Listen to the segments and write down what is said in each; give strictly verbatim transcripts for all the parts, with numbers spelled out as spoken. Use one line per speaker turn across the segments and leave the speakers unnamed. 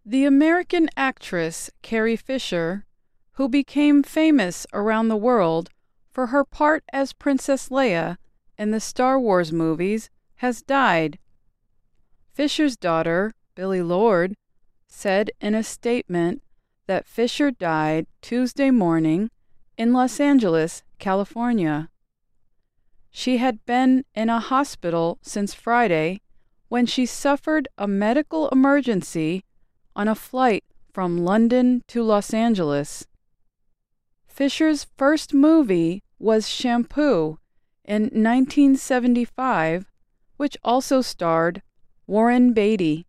The American actress Carrie Fisher, who became famous around the world for her part as Princess Leia in the Star Wars movies, has died. Fisher's daughter, Billie Lourd, said in a statement that Fisher died Tuesday morning in Los Angeles, California. She had been in a hospital since Friday when she suffered a medical emergency on a flight from London to Los Angeles. Fisher's first movie was Shampoo in nineteen seventy-five, which also starred Warren Beatty.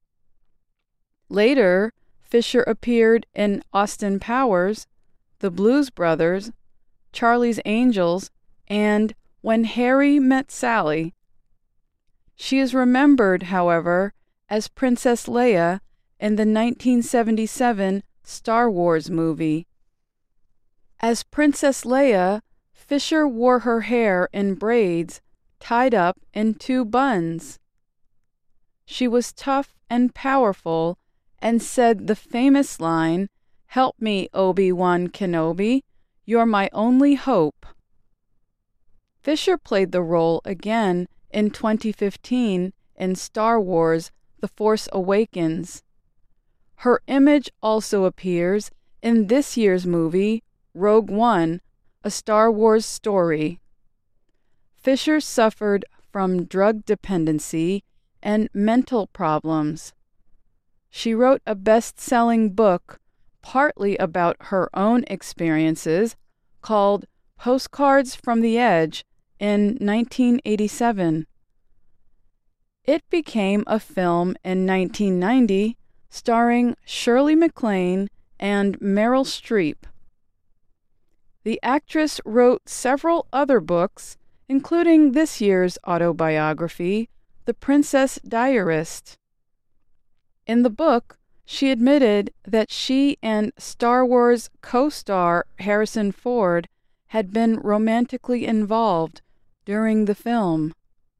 Later, Fisher appeared in Austin Powers, The Blues Brothers, Charlie's Angels, and When Harry Met Sally. She is remembered, however, as Princess Leia in the nineteen seventy-seven Star Wars movie. As Princess Leia, Fisher wore her hair in braids tied up in two buns. She was tough and powerful and said the famous line, "Help me, Obi-Wan Kenobi, you're my only hope." Fisher played the role again in twenty fifteen in Star Wars The Force Awakens. Her image also appears in this year's movie Rogue One, A Star Wars Story. Fisher suffered from drug dependency and mental problems. She wrote a best-selling book partly about her own experiences called Postcards from the Edge in nineteen eighty-seven. It became a film in nineteen ninety starring Shirley MacLaine and Meryl Streep. The actress wrote several other books, including this year's autobiography, The Princess Diarist. In the book, she admitted that she and Star Wars co-star Harrison Ford had been romantically involved during the film.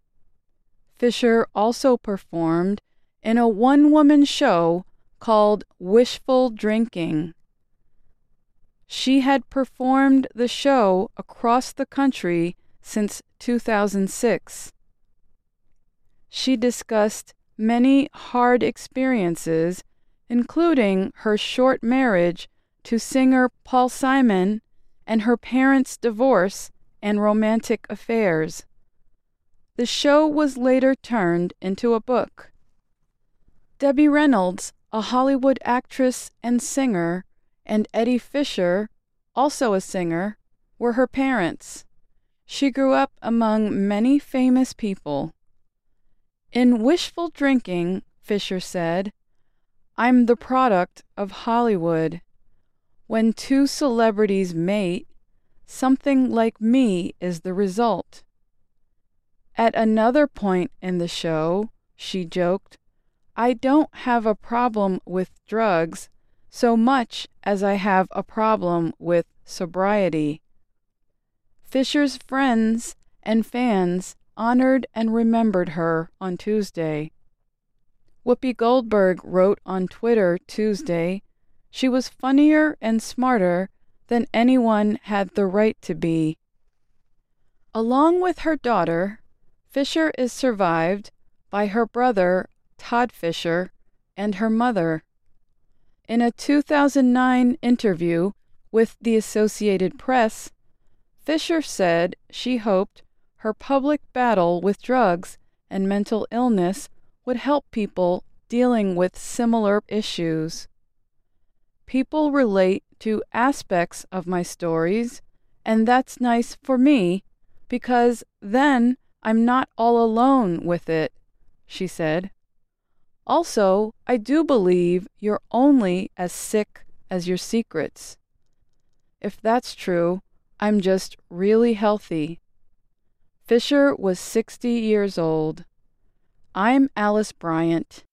Fisher also performed in a one-woman show called Wishful Drinking. She had performed the show across the country since two thousand six. She discussed many hard experiences, including her short marriage to singer Paul Simon and her parents' divorce and romantic affairs. The show was later turned into a book. Debbie Reynolds, a Hollywood actress and singer, and Eddie Fisher, also a singer, were her parents. She grew up among many famous people. In Wishful Drinking, Fisher said, "I'm the product of Hollywood. When two celebrities mate, something like me is the result." At another point in the show, she joked, "I don't have a problem with drugs so much as I have a problem with sobriety." Fisher's friends and fans honored and remembered her on Tuesday. Whoopi Goldberg wrote on Twitter Tuesday, "She was funnier and smarter than anyone had the right to be." Along with her daughter, Fisher is survived by her brother, Todd Fisher, and her mother. In a two thousand nine interview with the Associated Press, Fisher said she hoped her public battle with drugs and mental illness would help people dealing with similar issues. "People relate to aspects of my stories, and that's nice for me, because then I'm not all alone with it," she said. "Also, I do believe you're only as sick as your secrets. If that's true, I'm just really healthy." Fisher was sixty years old. I'm Alice Bryant.